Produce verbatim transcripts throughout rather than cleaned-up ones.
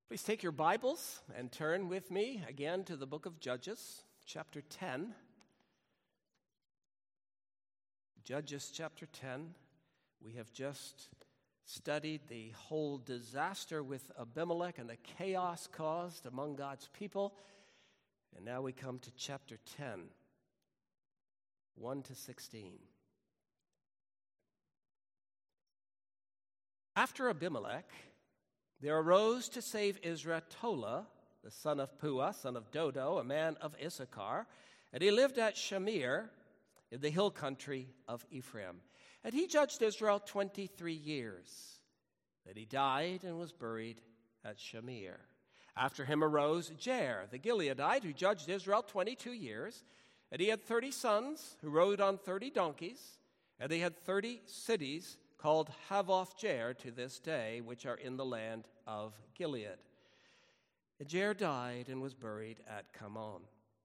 Please take your Bibles and turn with me again to the book of Judges, chapter ten. Judges chapter ten. We have just studied the whole disaster with Abimelech and the chaos caused among God's people. And now we come to chapter ten, one to sixteen. After Abimelech, there arose to save Israel Tola, the son of Puah, son of Dodo, a man of Issachar, and he lived at Shamir in the hill country of Ephraim. And he judged Israel twenty-three years. Then he died and was buried at Shamir. After him arose Jair, the Gileadite, who judged Israel twenty-two years. And he had thirty sons who rode on thirty donkeys, and they had thirty cities called Havoth Jair to this day, which are in the land of Gilead. And Jair died and was buried at Kamon.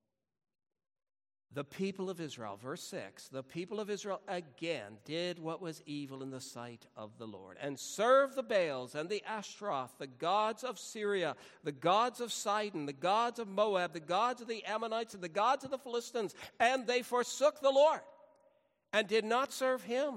The people of Israel, verse six, the people of Israel again did what was evil in the sight of the Lord, and served the Baals and the Ashtaroth, the gods of Syria, the gods of Sidon, the gods of Moab, the gods of the Ammonites, and the gods of the Philistines, and they forsook the Lord and did not serve him.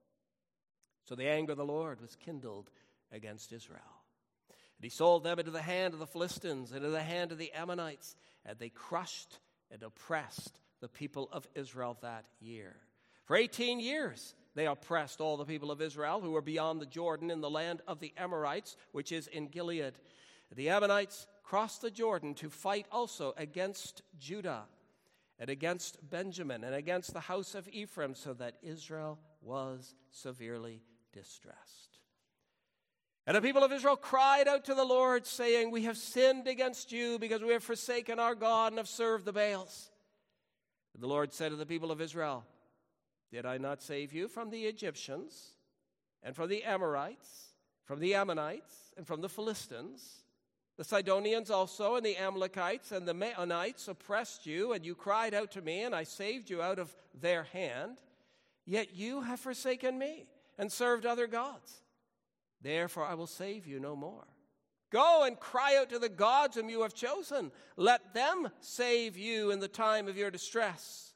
So the anger of the Lord was kindled against Israel. And he sold them into the hand of the Philistines and into the hand of the Ammonites, and they crushed and oppressed the people of Israel that year. For eighteen years they oppressed all the people of Israel who were beyond the Jordan in the land of the Amorites, which is in Gilead. The Ammonites crossed the Jordan to fight also against Judah and against Benjamin and against the house of Ephraim, so that Israel was severely distressed. And the people of Israel cried out to the Lord, saying, "We have sinned against you because we have forsaken our God and have served the Baals." And the Lord said to the people of Israel, "Did I not save you from the Egyptians and from the Amorites, from the Ammonites and from the Philistines? The Sidonians also and the Amalekites and the Maonites oppressed you, and you cried out to me, and I saved you out of their hand. Yet you have forsaken me and served other gods. Therefore I will save you no more. Go and cry out to the gods whom you have chosen. Let them save you in the time of your distress."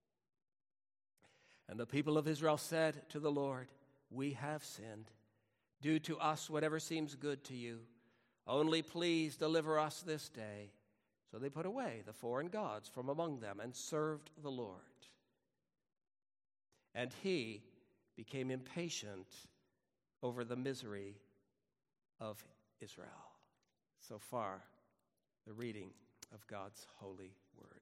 And the people of Israel said to the Lord, "We have sinned. Do to us whatever seems good to you. Only please deliver us this day." So they put away the foreign gods from among them and served the Lord. And he became impatient over the misery of Israel. So far, the reading of God's holy word.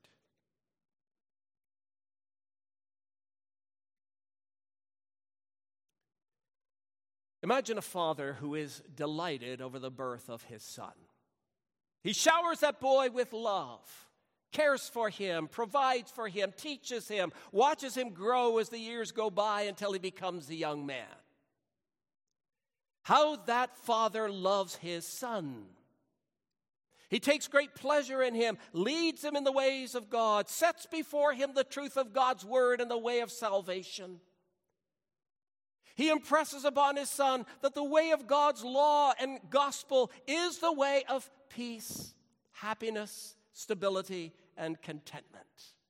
Imagine a father who is delighted over the birth of his son. He showers that boy with love, cares for him, provides for him, teaches him, watches him grow as the years go by until he becomes a young man. How that father loves his son. He takes great pleasure in him, leads him in the ways of God, sets before him the truth of God's word and the way of salvation. He impresses upon his son that the way of God's law and gospel is the way of peace, happiness, stability, and contentment.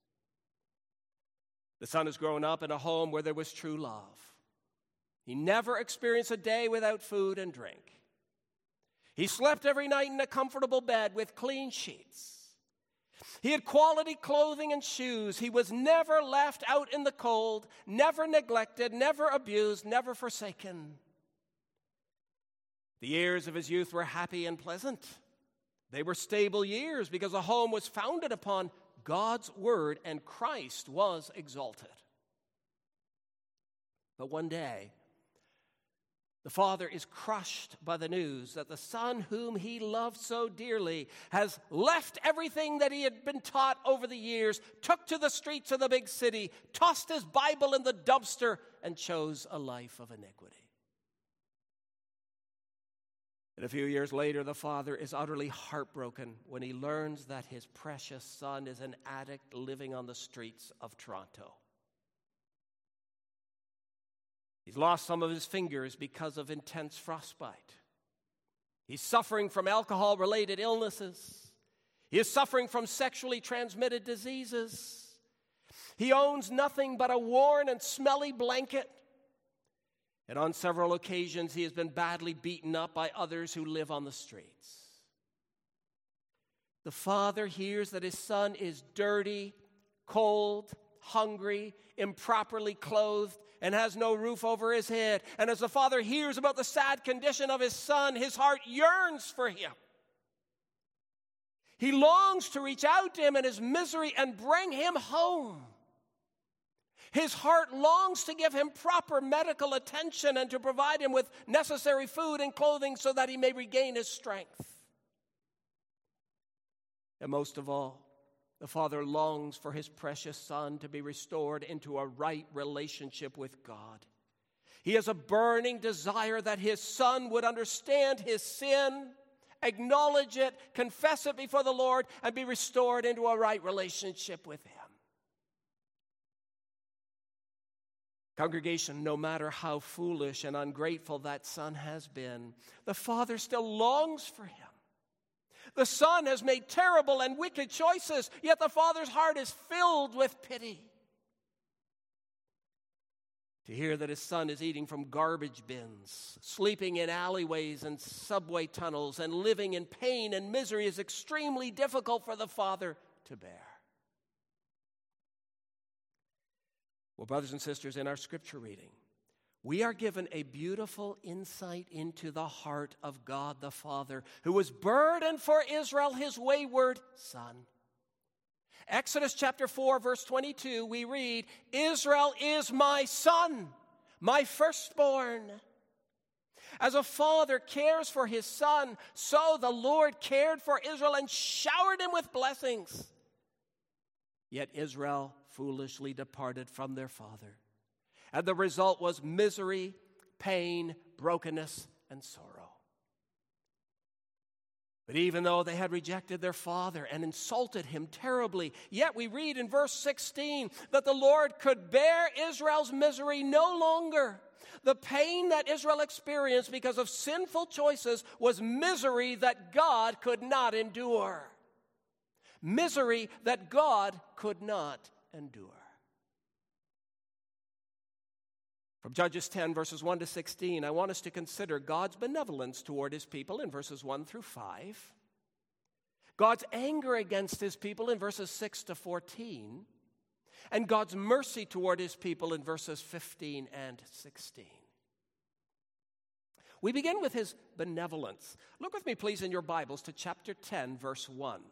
The son has grown up in a home where there was true love. He never experienced a day without food and drink. He slept every night in a comfortable bed with clean sheets. He had quality clothing and shoes. He was never left out in the cold, never neglected, never abused, never forsaken. The years of his youth were happy and pleasant. They were stable years because the home was founded upon God's word and Christ was exalted. But one day, the father is crushed by the news that the son whom he loved so dearly has left everything that he had been taught over the years, took to the streets of the big city, tossed his Bible in the dumpster, and chose a life of iniquity. And a few years later, the father is utterly heartbroken when he learns that his precious son is an addict living on the streets of Toronto. He's lost some of his fingers because of intense frostbite. He's suffering from alcohol-related illnesses. He is suffering from sexually transmitted diseases. He owns nothing but a worn and smelly blanket. And on several occasions, he has been badly beaten up by others who live on the streets. The father hears that his son is dirty, cold, hungry, improperly clothed, and has no roof over his head. And as the father hears about the sad condition of his son, his heart yearns for him. He longs to reach out to him in his misery and bring him home. His heart longs to give him proper medical attention and to provide him with necessary food and clothing so that he may regain his strength. And most of all, the father longs for his precious son to be restored into a right relationship with God. He has a burning desire that his son would understand his sin, acknowledge it, confess it before the Lord, and be restored into a right relationship with him. Congregation, no matter how foolish and ungrateful that son has been, the father still longs for him. The son has made terrible and wicked choices, yet the father's heart is filled with pity. To hear that his son is eating from garbage bins, sleeping in alleyways and subway tunnels, and living in pain and misery is extremely difficult for the father to bear. Well, brothers and sisters, in our scripture reading, we are given a beautiful insight into the heart of God the Father, who was burdened for Israel, his wayward son. Exodus chapter four, verse twenty-two, we read, "Israel is my son, my firstborn." As a father cares for his son, so the Lord cared for Israel and showered him with blessings. Yet Israel foolishly departed from their father. And the result was misery, pain, brokenness, and sorrow. But even though they had rejected their father and insulted him terribly, yet we read in verse sixteen that the Lord could bear Israel's misery no longer. The pain that Israel experienced because of sinful choices was misery that God could not endure. Misery that God could not endure. From Judges ten, verses one to sixteen, I want us to consider God's benevolence toward his people in verses one through five, God's anger against his people in verses six to fourteen, and God's mercy toward his people in verses fifteen and sixteen. We begin with his benevolence. Look with me, please, in your Bibles to chapter ten, verse one.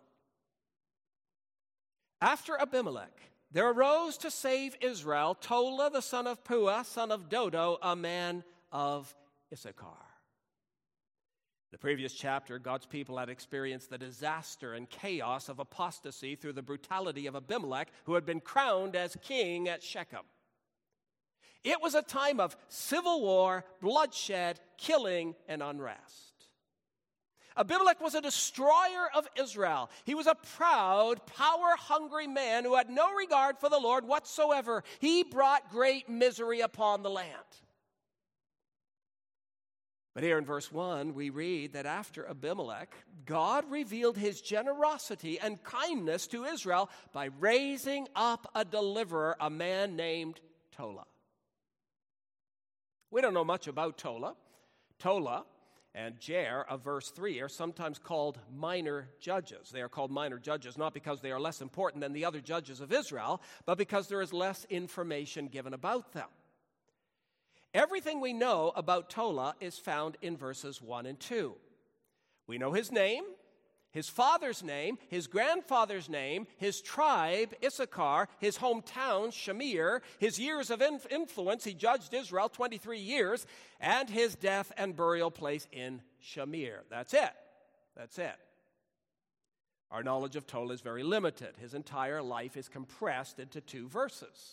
After Abimelech, there arose to save Israel Tola, the son of Puah, son of Dodo, a man of Issachar. In the previous chapter, God's people had experienced the disaster and chaos of apostasy through the brutality of Abimelech, who had been crowned as king at Shechem. It was a time of civil war, bloodshed, killing, and unrest. Abimelech was a destroyer of Israel. He was a proud, power-hungry man who had no regard for the Lord whatsoever. He brought great misery upon the land. But here in verse one, we read that after Abimelech, God revealed his generosity and kindness to Israel by raising up a deliverer, a man named Tola. We don't know much about Tola. Tola and Jair of verse three are sometimes called minor judges. They are called minor judges not because they are less important than the other judges of Israel, but because there is less information given about them. Everything we know about Tola is found in verses one and two. We know his name, his father's name, his grandfather's name, his tribe, Issachar, his hometown, Shamir, his years of influence, he judged Israel twenty-three years, and his death and burial place in Shamir. That's it. That's it. Our knowledge of Tola is very limited. His entire life is compressed into two verses.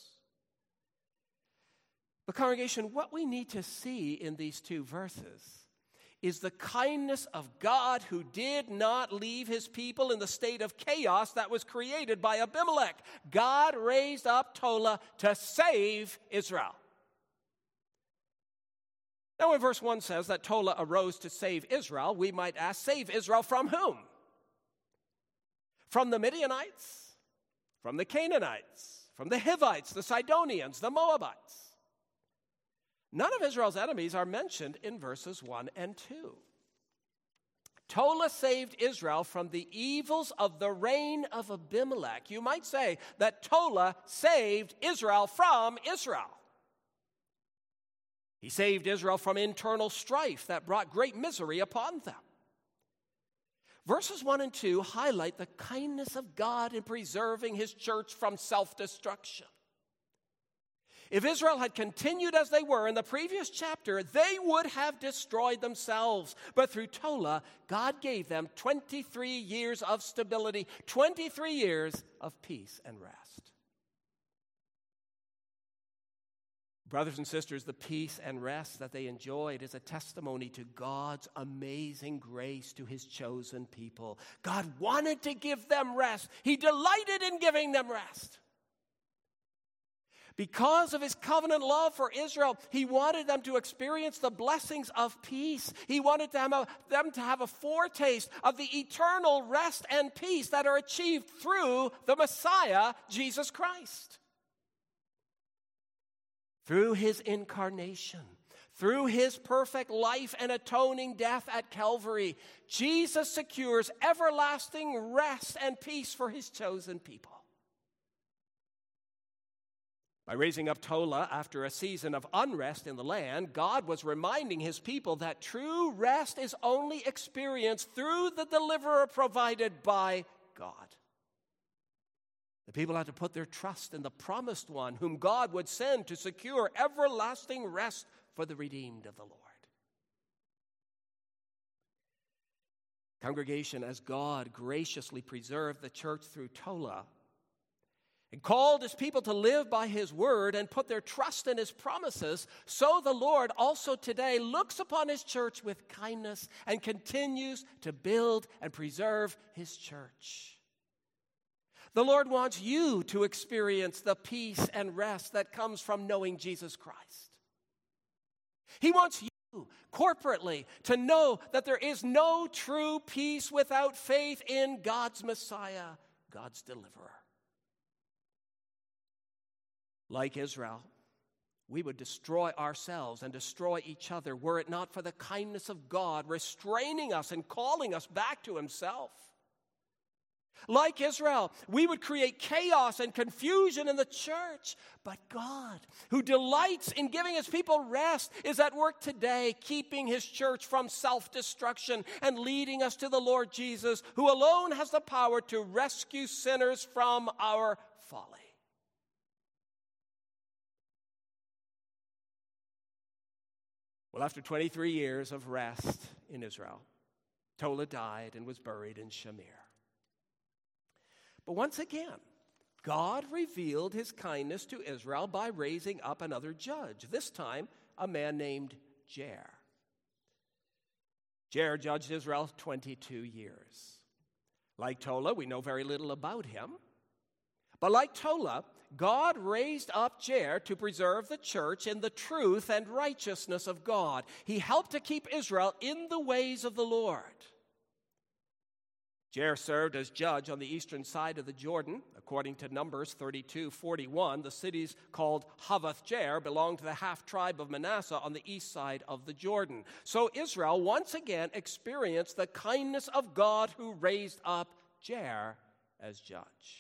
But congregation, what we need to see in these two verses is the kindness of God, who did not leave his people in the state of chaos that was created by Abimelech. God raised up Tola to save Israel. Now, when verse one says that Tola arose to save Israel, we might ask, save Israel from whom? From the Midianites? From the Canaanites? From the Hivites, the Sidonians, the Moabites? None of Israel's enemies are mentioned in verses one and two. Tola saved Israel from the evils of the reign of Abimelech. You might say that Tola saved Israel from Israel. He saved Israel from internal strife that brought great misery upon them. Verses one and two highlight the kindness of God in preserving his church from self-destruction. If Israel had continued as they were in the previous chapter, they would have destroyed themselves. But through Tola, God gave them twenty-three years of stability, twenty-three years of peace and rest. Brothers and sisters, the peace and rest that they enjoyed is a testimony to God's amazing grace to his chosen people. God wanted to give them rest. He delighted in giving them rest. Because of his covenant love for Israel, he wanted them to experience the blessings of peace. He wanted them, them to have a foretaste of the eternal rest and peace that are achieved through the Messiah, Jesus Christ. Through his incarnation, through his perfect life and atoning death at Calvary, Jesus secures everlasting rest and peace for his chosen people. By raising up Tola after a season of unrest in the land, God was reminding his people that true rest is only experienced through the deliverer provided by God. The people had to put their trust in the promised one whom God would send to secure everlasting rest for the redeemed of the Lord. Congregation, as God graciously preserved the church through Tola and called his people to live by his word and put their trust in his promises, so the Lord also today looks upon his church with kindness and continues to build and preserve his church. The Lord wants you to experience the peace and rest that comes from knowing Jesus Christ. He wants you corporately to know that there is no true peace without faith in God's Messiah, God's deliverer. Like Israel, we would destroy ourselves and destroy each other were it not for the kindness of God restraining us and calling us back to himself. Like Israel, we would create chaos and confusion in the church. But God, who delights in giving his people rest, is at work today, keeping his church from self-destruction and leading us to the Lord Jesus, who alone has the power to rescue sinners from our folly. Well, after twenty-three years of rest in Israel, Tola died and was buried in Shamir. But once again, God revealed his kindness to Israel by raising up another judge, this time a man named Jair. Jair judged Israel twenty-two years. Like Tola, we know very little about him. But like Tola, God raised up Jair to preserve the church in the truth and righteousness of God. He helped to keep Israel in the ways of the Lord. Jair served as judge on the eastern side of the Jordan. According to Numbers thirty-two forty-one, the cities called Havoth Jair belonged to the half-tribe of Manasseh on the east side of the Jordan. So Israel once again experienced the kindness of God who raised up Jair as judge.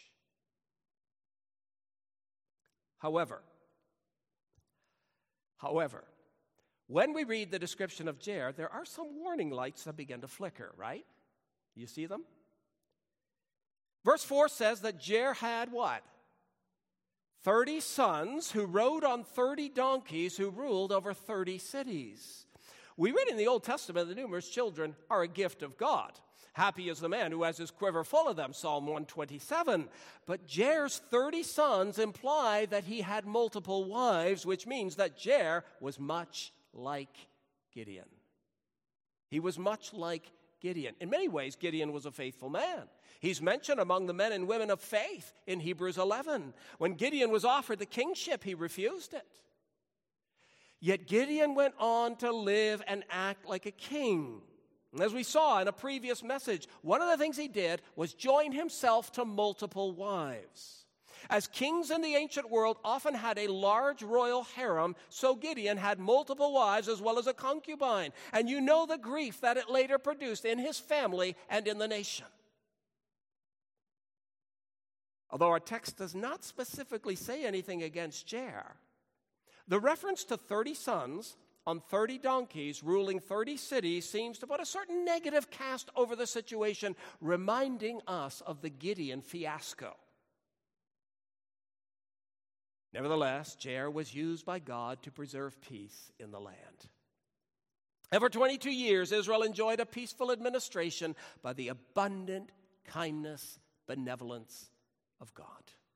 However, however, when we read the description of Jair, there are some warning lights that begin to flicker, right? You see them? Verse four says that Jair had what? thirty sons who rode on thirty donkeys who ruled over thirty cities. We read in the Old Testament that numerous children are a gift of God. Happy is the man who has his quiver full of them, Psalm one twenty-seven. But Jair's thirty sons imply that he had multiple wives, which means that Jair was much like Gideon. He was much like Gideon. In many ways, Gideon was a faithful man. He's mentioned among the men and women of faith in Hebrews eleven. When Gideon was offered the kingship, he refused it. Yet Gideon went on to live and act like a king. And as we saw in a previous message, one of the things he did was join himself to multiple wives. As kings in the ancient world often had a large royal harem, so Gideon had multiple wives as well as a concubine. And you know the grief that it later produced in his family and in the nation. Although our text does not specifically say anything against Jair, the reference to thirty sons on thirty donkeys ruling thirty cities seems to put a certain negative cast over the situation, reminding us of the Gideon fiasco. Nevertheless, Jair was used by God to preserve peace in the land. And for twenty-two years, Israel enjoyed a peaceful administration by the abundant kindness, benevolence of God.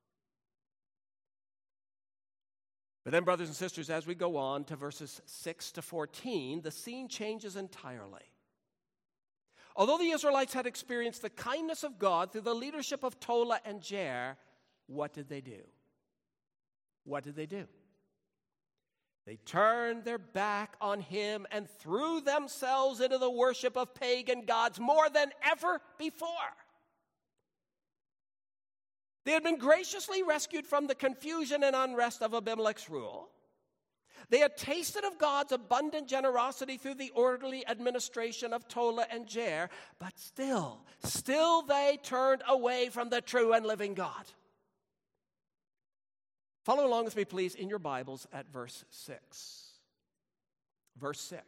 But then, brothers and sisters, as we go on to verses six to fourteen, the scene changes entirely. Although the Israelites had experienced the kindness of God through the leadership of Tola and Jair, what did they do? What did they do? They turned their back on him and threw themselves into the worship of pagan gods more than ever before. They had been graciously rescued from the confusion and unrest of Abimelech's rule. They had tasted of God's abundant generosity through the orderly administration of Tola and Jair, but still, still they turned away from the true and living God. Follow along with me, please, in your Bibles at verse six. Verse six.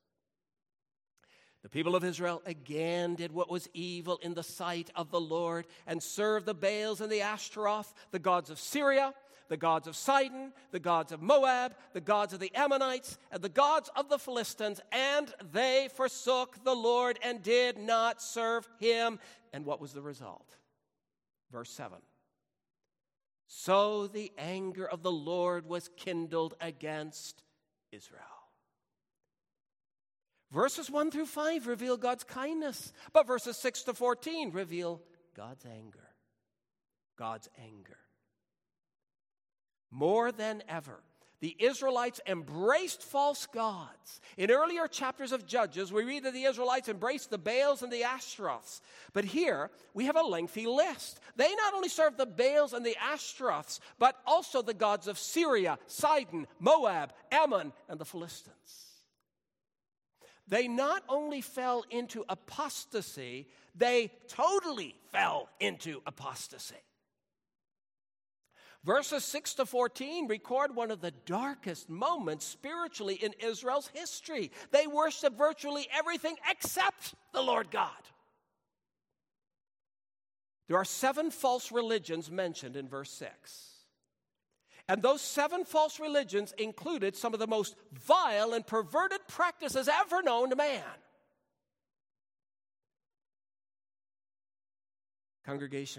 The people of Israel again did what was evil in the sight of the Lord and served the Baals and the Ashtaroth, the gods of Syria, the gods of Sidon, the gods of Moab, the gods of the Ammonites, and the gods of the Philistines, and they forsook the Lord and did not serve him. And what was the result? Verse seven. So the anger of the Lord was kindled against Israel. Verses one through five reveal God's kindness, but verses six to fourteen reveal God's anger. God's anger. More than ever, the Israelites embraced false gods. In earlier chapters of Judges, we read that the Israelites embraced the Baals and the Ashtaroths. But here, we have a lengthy list. They not only served the Baals and the Ashtaroths, but also the gods of Syria, Sidon, Moab, Ammon, and the Philistines. They not only fell into apostasy, they totally fell into apostasy. Verses six to fourteen record one of the darkest moments spiritually in Israel's history. They worship virtually everything except the Lord God. There are seven false religions mentioned in verse six. And those seven false religions included some of the most vile and perverted practices ever known to man. Congregation,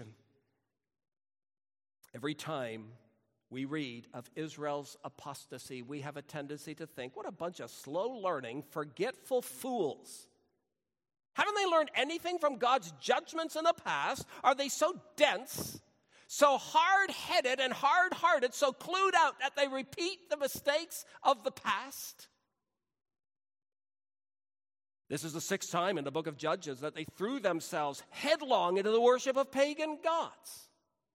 every time we read of Israel's apostasy, we have a tendency to think, what a bunch of slow-learning, forgetful fools. Haven't they learned anything from God's judgments in the past? Are they so dense, so hard-headed and hard-hearted, so clued out that they repeat the mistakes of the past? This is the sixth time in the book of Judges that they threw themselves headlong into the worship of pagan gods.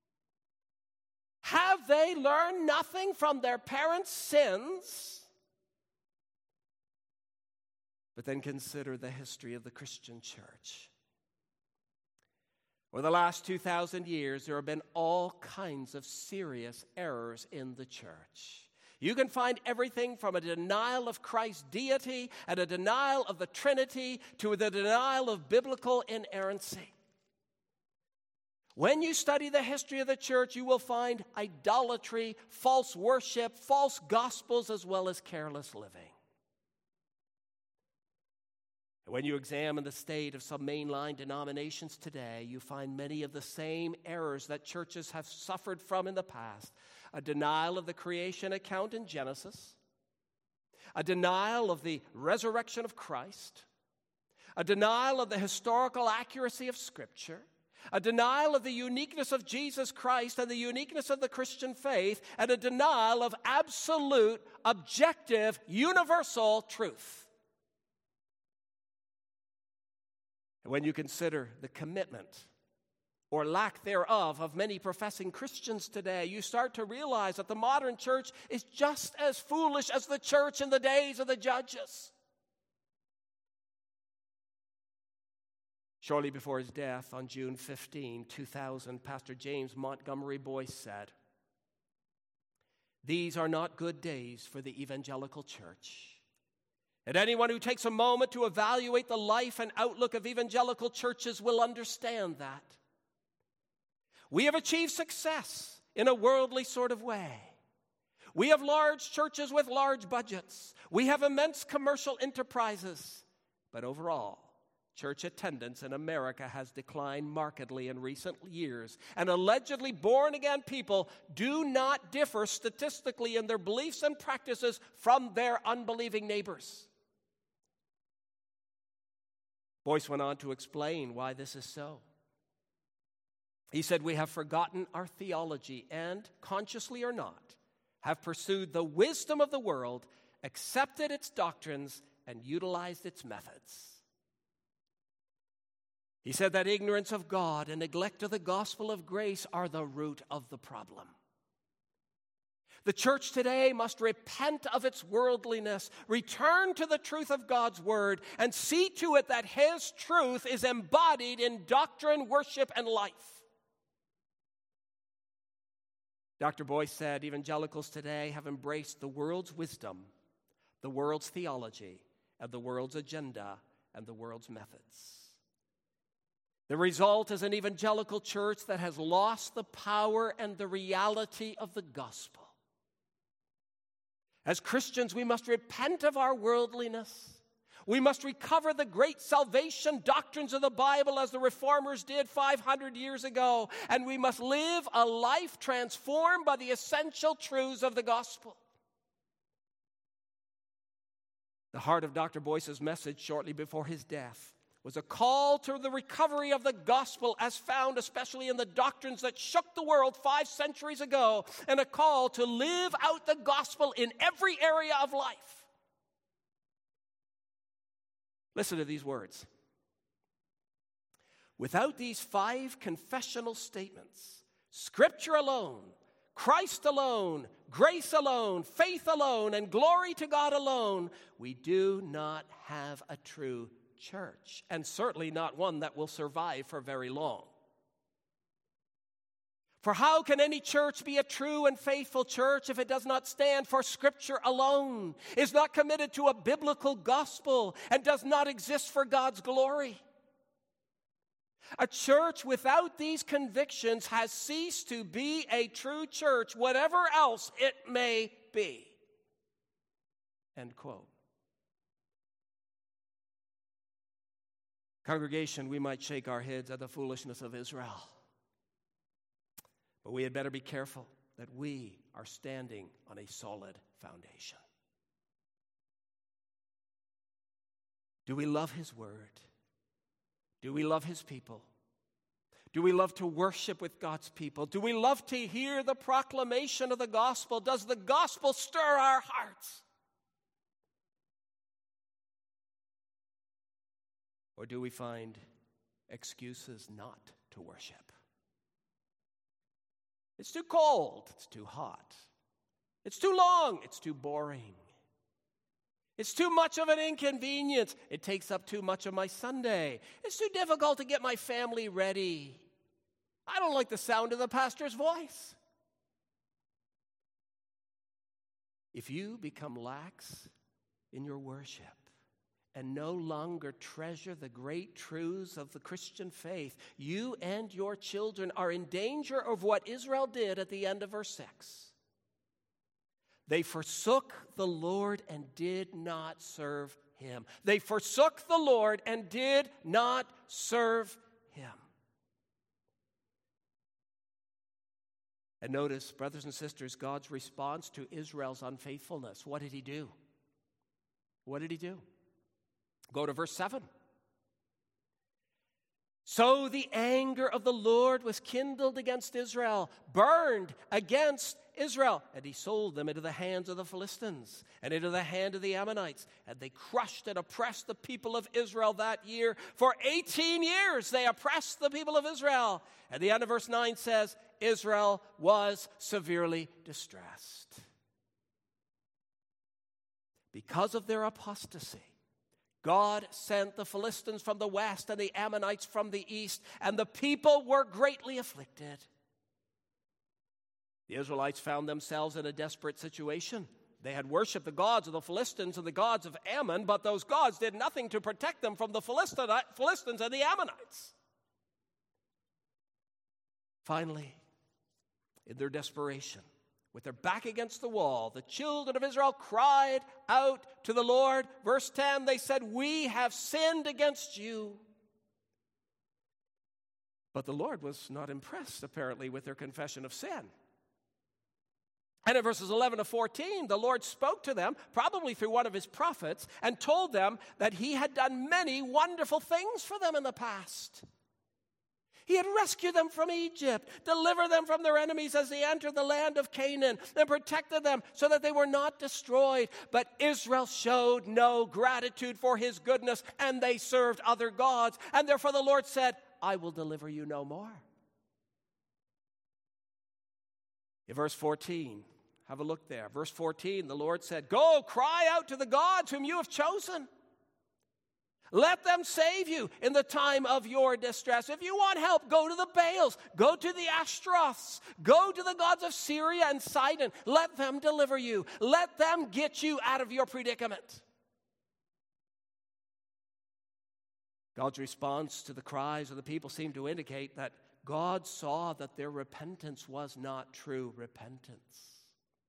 Have they learned nothing from their parents' sins? But then consider the history of the Christian church. For the last two thousand years, there have been all kinds of serious errors in the church. You can find everything from a denial of Christ's deity and a denial of the Trinity to the denial of biblical inerrancy. When you study the history of the church, you will find idolatry, false worship, false gospels, as well as careless living. When you examine the state of some mainline denominations today, you find many of the same errors that churches have suffered from in the past. A denial of the creation account in Genesis, a denial of the resurrection of Christ, a denial of the historical accuracy of Scripture, a denial of the uniqueness of Jesus Christ and the uniqueness of the Christian faith, and a denial of absolute, objective, universal truth. And when you consider the commitment or lack thereof of many professing Christians today, you start to realize that the modern church is just as foolish as the church in the days of the judges. Shortly before his death on June fifteenth, two thousand, Pastor James Montgomery Boyce said, "These are not good days for the evangelical church. And anyone who takes a moment to evaluate the life and outlook of evangelical churches will understand that. We have achieved success in a worldly sort of way. We have large churches with large budgets. We have immense commercial enterprises. But overall, church attendance in America has declined markedly in recent years, and allegedly born-again people do not differ statistically in their beliefs and practices from their unbelieving neighbors." Boyce went on to explain why this is so. He said, "We have forgotten our theology and, consciously or not, have pursued the wisdom of the world, accepted its doctrines, and utilized its methods." He said that ignorance of God and neglect of the gospel of grace are the root of the problem. The church today must repent of its worldliness, return to the truth of God's word, and see to it that his truth is embodied in doctrine, worship, and life. Doctor Boyce said evangelicals today have embraced the world's wisdom, the world's theology, and the world's agenda, and the world's methods. The result is an evangelical church that has lost the power and the reality of the gospel. As Christians, we must repent of our worldliness. We must recover the great salvation doctrines of the Bible as the Reformers did five hundred years ago, and we must live a life transformed by the essential truths of the gospel. The heart of Doctor Boyce's message shortly before his death was a call to the recovery of the gospel as found especially in the doctrines that shook the world five centuries ago, and a call to live out the gospel in every area of life. Listen to these words. Without these five confessional statements, Scripture alone, Christ alone, grace alone, faith alone, and glory to God alone, we do not have a true church, and certainly not one that will survive for very long. For how can any church be a true and faithful church if it does not stand for Scripture alone, is not committed to a biblical gospel, and does not exist for God's glory? A church without these convictions has ceased to be a true church, whatever else it may be. End quote. Congregation, we might shake our heads at the foolishness of Israel, but we had better be careful that we are standing on a solid foundation. Do we love his word? Do we love his people? Do we love to worship with God's people? Do we love to hear the proclamation of the gospel? Does the gospel stir our hearts? Or do we find excuses not to worship? It's too cold, it's too hot. It's too long, it's too boring. It's too much of an inconvenience. It takes up too much of my Sunday. It's too difficult to get my family ready. I don't like the sound of the pastor's voice. If you become lax in your worship and no longer treasure the great truths of the Christian faith, you and your children are in danger of what Israel did at the end of verse six. They forsook the Lord and did not serve him. They forsook the Lord and did not serve him. And notice, brothers and sisters, God's response to Israel's unfaithfulness. What did he do? What did he do? Go to verse seven. So the anger of the Lord was kindled against Israel, burned against Israel, and he sold them into the hands of the Philistines and into the hand of the Ammonites. And they crushed and oppressed the people of Israel that year. For eighteen years they oppressed the people of Israel. And the end of verse nine says, Israel was severely distressed. Because of their apostasy, God sent the Philistines from the west and the Ammonites from the east, and the people were greatly afflicted. The Israelites found themselves in a desperate situation. They had worshipped the gods of the Philistines and the gods of Ammon, but those gods did nothing to protect them from the Philistines and the Ammonites. Finally, in their desperation, with their back against the wall, the children of Israel cried out to the Lord. Verse ten, they said, "We have sinned against you." But the Lord was not impressed, apparently, with their confession of sin. And in verses eleven to fourteen, the Lord spoke to them, probably through one of his prophets, and told them that he had done many wonderful things for them in the past. He had rescued them from Egypt, delivered them from their enemies as they entered the land of Canaan, and protected them so that they were not destroyed. But Israel showed no gratitude for his goodness, and they served other gods. And therefore the Lord said, "I will deliver you no more." In verse fourteen, have a look there. Verse fourteen, the Lord said, "Go, cry out to the gods whom you have chosen. Let them save you in the time of your distress. If you want help, go to the Baals, go to the Ashtaroths, go to the gods of Syria and Sidon. Let them deliver you. Let them get you out of your predicament." God's response to the cries of the people seemed to indicate that God saw that their repentance was not true repentance.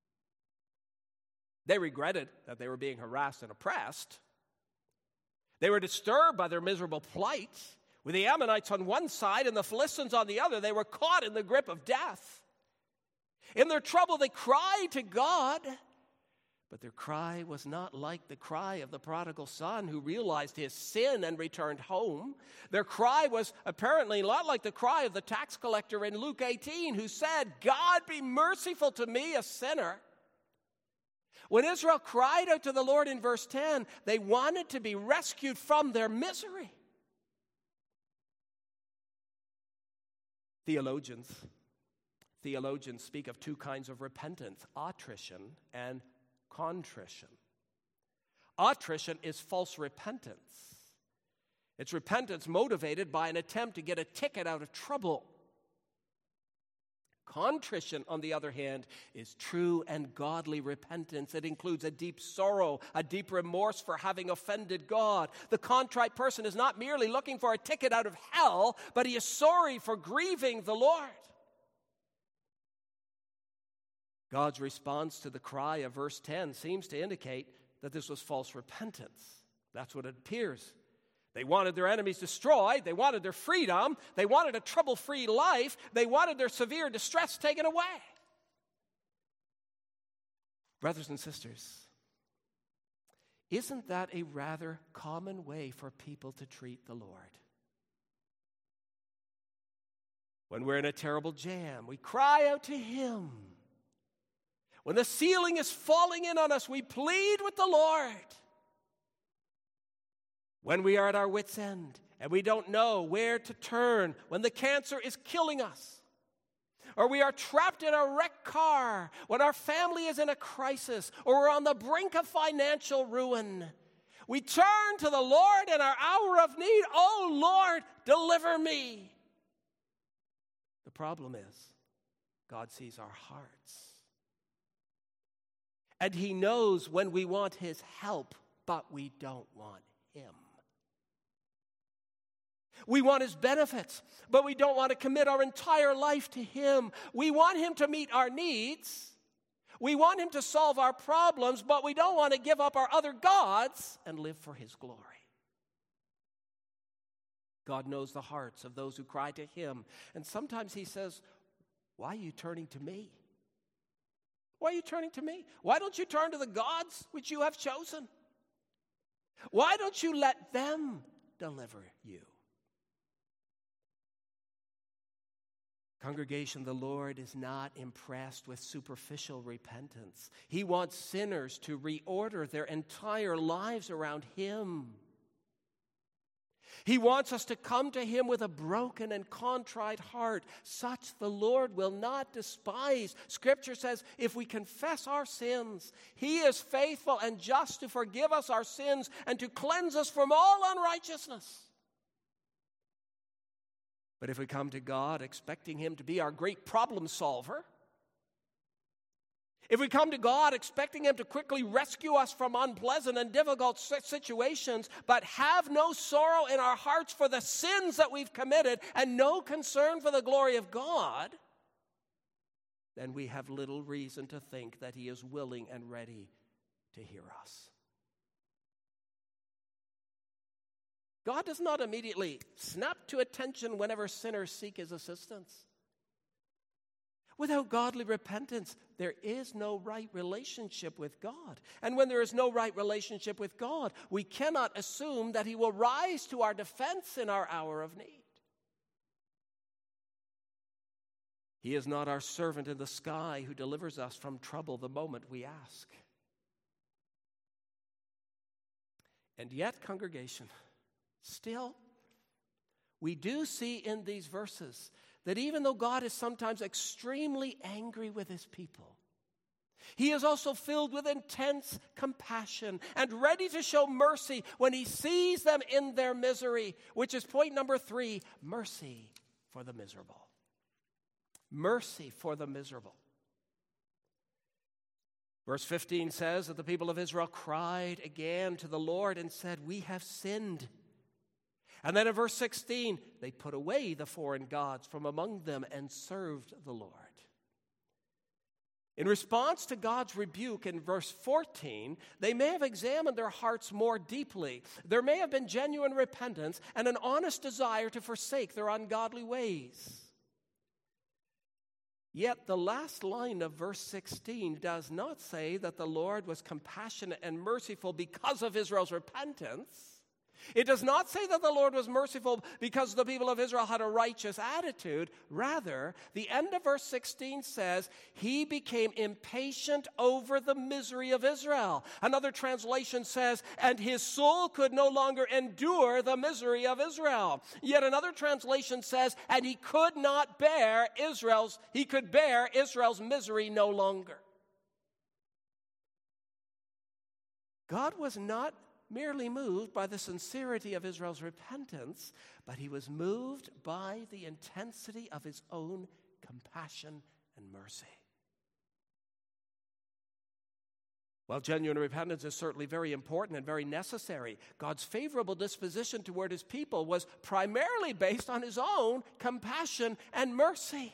They regretted that they were being harassed and oppressed. They were disturbed by their miserable plight. With the Ammonites on one side and the Philistines on the other, they were caught in the grip of death. In their trouble, they cried to God, but their cry was not like the cry of the prodigal son who realized his sin and returned home. Their cry was apparently not like the cry of the tax collector in Luke eighteen who said, "God, be merciful to me, a sinner." When Israel cried out to the Lord in verse ten, they wanted to be rescued from their misery. Theologians, theologians speak of two kinds of repentance, attrition and contrition. Attrition is false repentance. It's repentance motivated by an attempt to get a ticket out of trouble. Contrition, on the other hand, is true and godly repentance. It includes a deep sorrow, a deep remorse for having offended God. The contrite person is not merely looking for a ticket out of hell, but he is sorry for grieving the Lord. God's response to the cry of verse ten seems to indicate that this was false repentance. That's what it appears. They wanted their enemies destroyed. They wanted their freedom. They wanted a trouble-free life. They wanted their severe distress taken away. Brothers and sisters, isn't that a rather common way for people to treat the Lord? When we're in a terrible jam, we cry out to him. When the ceiling is falling in on us, we plead with the Lord. When we are at our wits' end and we don't know where to turn, when the cancer is killing us, or we are trapped in a wrecked car, when our family is in a crisis, or we're on the brink of financial ruin, we turn to the Lord in our hour of need. "Oh, Lord, deliver me." The problem is, God sees our hearts. And he knows when we want his help, but we don't want him. We want his benefits, but we don't want to commit our entire life to him. We want him to meet our needs. We want him to solve our problems, but we don't want to give up our other gods and live for his glory. God knows the hearts of those who cry to him. And sometimes he says, "Why are you turning to me? Why are you turning to me? Why don't you turn to the gods which you have chosen? Why don't you let them deliver you?" Congregation, the Lord is not impressed with superficial repentance. He wants sinners to reorder their entire lives around Him. He wants us to come to Him with a broken and contrite heart. Such the Lord will not despise. Scripture says, if we confess our sins, He is faithful and just to forgive us our sins and to cleanse us from all unrighteousness. But if we come to God expecting Him to be our great problem solver, if we come to God expecting Him to quickly rescue us from unpleasant and difficult situations, but have no sorrow in our hearts for the sins that we've committed and no concern for the glory of God, then we have little reason to think that He is willing and ready to hear us. God does not immediately snap to attention whenever sinners seek His assistance. Without godly repentance, there is no right relationship with God. And when there is no right relationship with God, we cannot assume that He will rise to our defense in our hour of need. He is not our servant in the sky who delivers us from trouble the moment we ask. And yet, congregation, still, we do see in these verses that even though God is sometimes extremely angry with His people, He is also filled with intense compassion and ready to show mercy when He sees them in their misery, which is point number three, mercy for the miserable. Mercy for the miserable. Verse fifteen says that the people of Israel cried again to the Lord and said, "We have sinned." And then in verse sixteen, they put away the foreign gods from among them and served the Lord. In response to God's rebuke in verse fourteen, they may have examined their hearts more deeply. There may have been genuine repentance and an honest desire to forsake their ungodly ways. Yet the last line of verse sixteen does not say that the Lord was compassionate and merciful because of Israel's repentance. It does not say that the Lord was merciful because the people of Israel had a righteous attitude. Rather, the end of verse sixteen says, He became impatient over the misery of Israel. Another translation says, and His soul could no longer endure the misery of Israel. Yet another translation says, and He could not bear Israel's, He could bear Israel's misery no longer. God was not merely moved by the sincerity of Israel's repentance, but He was moved by the intensity of His own compassion and mercy. While genuine repentance is certainly very important and very necessary, God's favorable disposition toward His people was primarily based on His own compassion and mercy.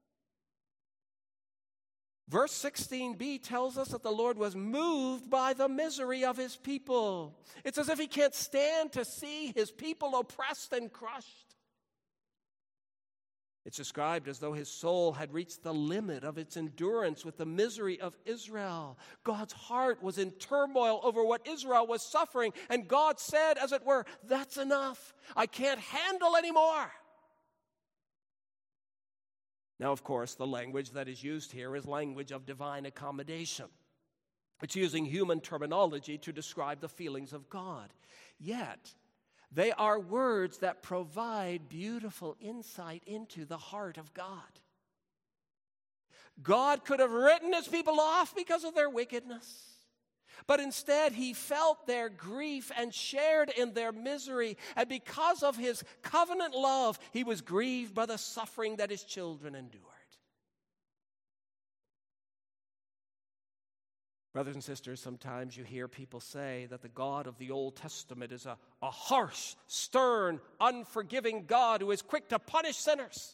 Verse sixteen b tells us that the Lord was moved by the misery of His people. It's as if He can't stand to see His people oppressed and crushed. It's described as though His soul had reached the limit of its endurance with the misery of Israel. God's heart was in turmoil over what Israel was suffering, and God said, as it were, that's enough. I can't handle anymore. Now, of course, the language that is used here is language of divine accommodation. It's using human terminology to describe the feelings of God. Yet, they are words that provide beautiful insight into the heart of God. God could have written His people off because of their wickedness. But instead, He felt their grief and shared in their misery. And because of His covenant love, He was grieved by the suffering that His children endured. Brothers and sisters, sometimes you hear people say that the God of the Old Testament is a, a harsh, stern, unforgiving God who is quick to punish sinners.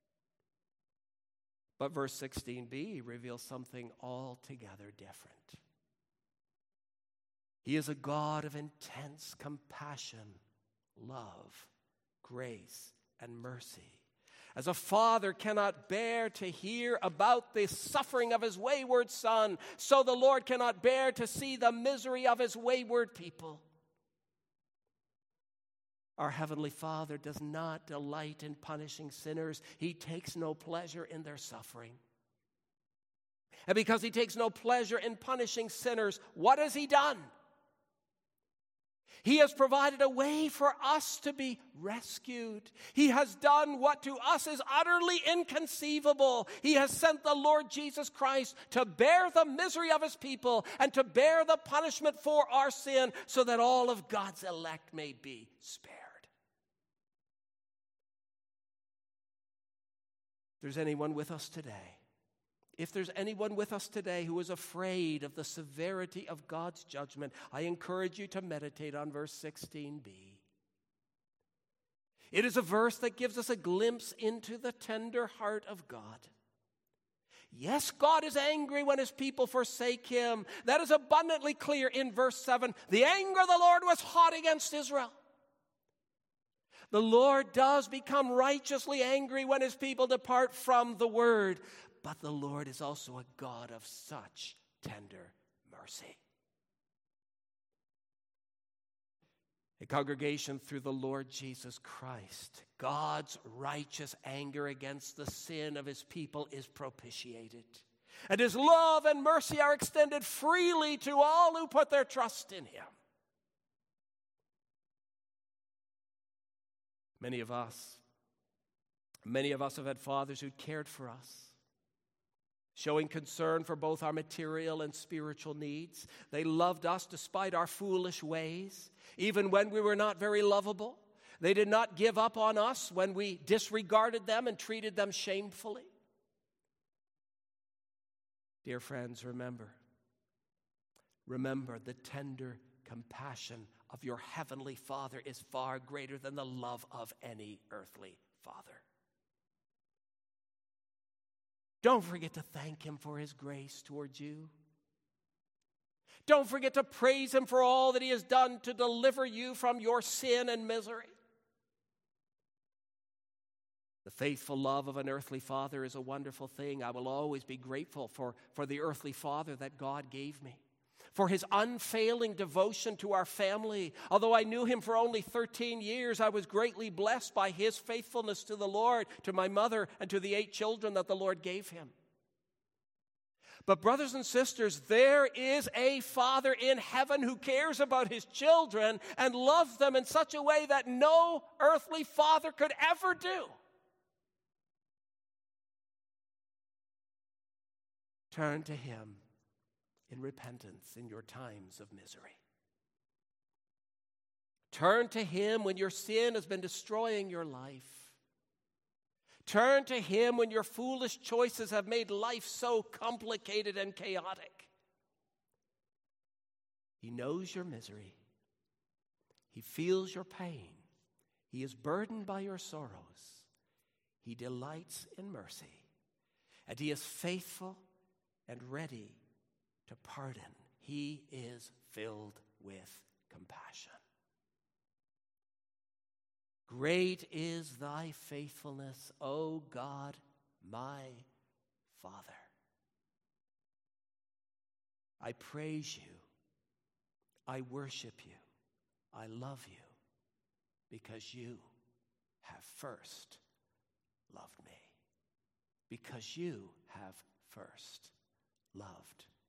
But verse sixteen b reveals something altogether different. He is a God of intense compassion, love, grace, and mercy. As a father cannot bear to hear about the suffering of his wayward son, so the Lord cannot bear to see the misery of His wayward people. Our Heavenly Father does not delight in punishing sinners. He takes no pleasure in their suffering. And because he takes no pleasure in punishing sinners, what has he done? He has provided a way for us to be rescued. He has done what to us is utterly inconceivable. He has sent the Lord Jesus Christ to bear the misery of his people and to bear the punishment for our sin so that all of God's elect may be spared. If there's anyone with us today, if there's anyone with us today who is afraid of the severity of God's judgment, I encourage you to meditate on verse sixteen b. It is a verse that gives us a glimpse into the tender heart of God. Yes, God is angry when his people forsake him. That is abundantly clear in verse seven. The anger of the Lord was hot against Israel. The Lord does become righteously angry when his people depart from the word. But the Lord is also a God of such tender mercy. A congregation through the Lord Jesus Christ, God's righteous anger against the sin of his people is propitiated. And his love and mercy are extended freely to all who put their trust in him. Many of us, many of us have had fathers who cared for us, showing concern for both our material and spiritual needs. They loved us despite our foolish ways, even when we were not very lovable. They did not give up on us when we disregarded them and treated them shamefully. Dear friends, remember, remember the tender compassion of your heavenly Father is far greater than the love of any earthly father. Don't forget to thank him for his grace towards you. Don't forget to praise him for all that he has done to deliver you from your sin and misery. The faithful love of an earthly father is a wonderful thing. I will always be grateful for, for the earthly father that God gave me, for his unfailing devotion to our family. Although I knew him for only thirteen years, I was greatly blessed by his faithfulness to the Lord, to my mother, and to the eight children that the Lord gave him. But brothers and sisters, there is a Father in heaven who cares about his children and loves them in such a way that no earthly father could ever do. Turn to him in repentance in your times of misery. Turn to him when your sin has been destroying your life. Turn to him when your foolish choices have made life so complicated and chaotic. He knows your misery. He feels your pain. He is burdened by your sorrows. He delights in mercy. And he is faithful and ready to pardon. He is filled with compassion. Great is thy faithfulness, O God, my Father. I praise you. I worship you. I love you because you have first loved me. Because you have first loved